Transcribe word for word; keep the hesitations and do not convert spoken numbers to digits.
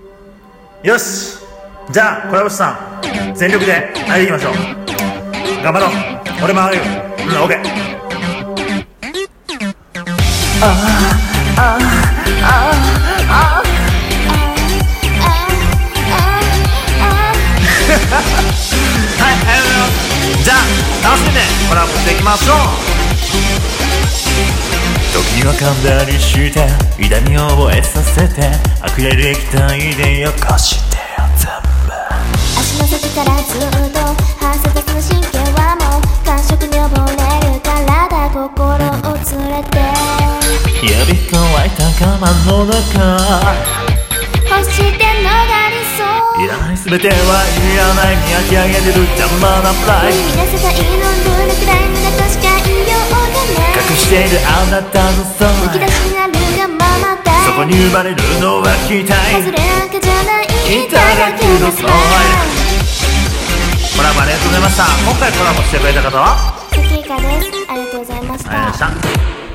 よし、じゃあコラボ師さん全力で上げていきましょう。頑張ろう。俺も上げる。うん、オッケー。 あああああはい、ありがとうございます。じゃあ楽しんでコラボしていきましょう。 時は噛んだりして痛みを覚えさせて溢れる液体でよこしてよ全部。 足の先からずっと発せたその神経はもう感触に溺れる体心を連れて指乾いた我慢の中欲して逃れそういらない全てはいらない見上げ上げてる邪魔なプライ無意味な世界のどれくらい無駄としか言いようがない隠しているあなたのソむき出しになるがままだそこに生まれるのは期待外れなんかじゃないいただきのスマイコラボありがとうございました。今回コラボしてくれた方はルさきいかです。ありがとうございましありがとうございまた。 した。